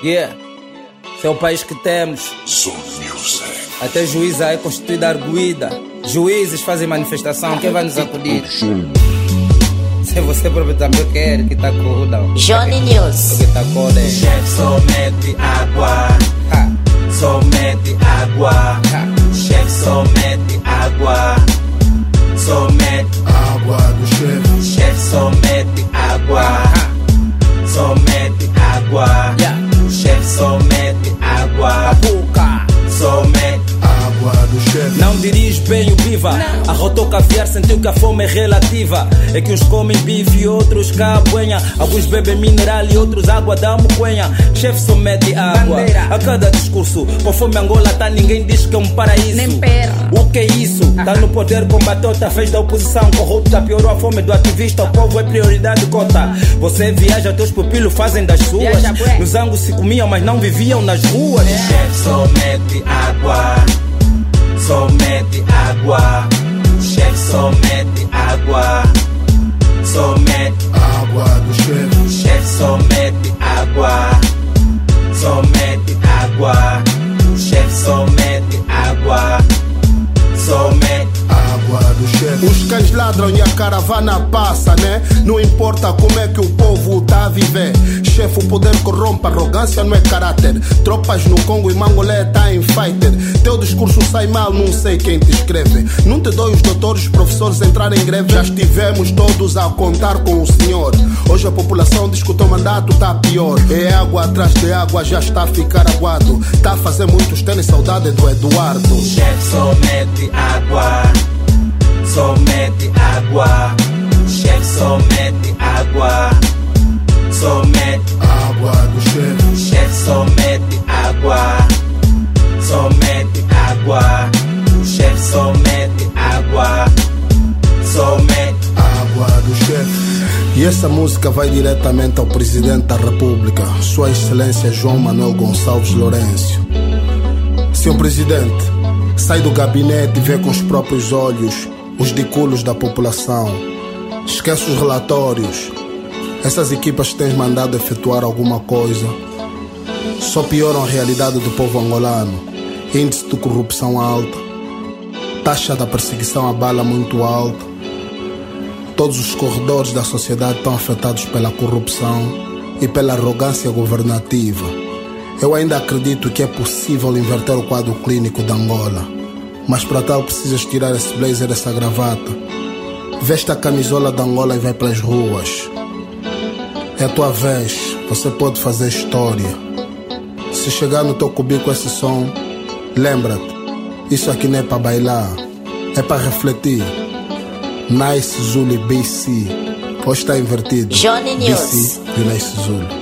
Yeah, esse é o país que temos. Até juíza é constituída arguída. Juízes fazem manifestação, quem vai nos acudir? Se você próprio também quer, que tá com Johnny News. que tá com O chefe só mete água, só mete água. O chefe só mete água, só mete água do chefe. O chefe só mete água, só mete água. O chefe só mete água, só mete água do chefe. Não dirige bem o biva. Arrotou caviar, sentiu que a fome é relativa. É que uns comem bife e outros cabuenha. Alguns bebem mineral e outros água da moquenha. Chefe só mete água a cada discurso. Conforme Angola tá, ninguém diz que é um paraíso. Nem pera. O que é isso? Tá no poder, combateu, tá fez da oposição corrupta. Piorou a fome do ativista, o povo é prioridade cota. Você viaja, teus pupilos fazem das suas. Nos angos se comiam, mas não viviam nas ruas. O chefe só mete água, só mete água. O chefe só mete água, só mete água do chefe. O chefe só mete água, só mete água. O chefe só mete água, só mete água do chefe. Os cães ladram e a caravana passa, né? Não importa como é que o povo tá a viver. Chefe, o poder corrompe, arrogância não é caráter. Tropas no Congo e Mangolé tá em fighter. Teu discurso sai mal, não sei quem te escreve. Não te dói os doutores, professores entrarem em greve. Já estivemos todos a contar com o senhor. Hoje a população diz que o teu mandato tá pior. É água atrás de água, já está a ficar aguado. Tá a fazer muitos terem saudade do Eduardo. O chefe só mete água, só mete água. O chefe só mete água, só mete água do chefe. O chefe só mete água, só mete água. O chefe só mete água, só mete água do chefe. E essa música vai diretamente ao Presidente da República, Sua Excelência João Manuel Gonçalves Lourenço. Senhor Presidente, sai do gabinete e vê com os próprios olhos os diculos da população. Esquece os relatórios. Essas equipas que tens mandado efetuar alguma coisa só pioram a realidade do povo angolano. Índice de corrupção alta, taxa da perseguição à bala muito alta. Todos os corredores da sociedade estão afetados pela corrupção e pela arrogância governativa. Eu ainda acredito que é possível inverter o quadro clínico de Angola, mas para tal precisas tirar esse blazer, essa gravata. Veste a camisola de Angola e vai pelas ruas. É a tua vez, você pode fazer história. Se chegar no teu cubico esse som, lembra-te, isso aqui não é para bailar, é para refletir. Nice Zulu BC, hoje está invertido. Johnny News. BC e Nice Zulu.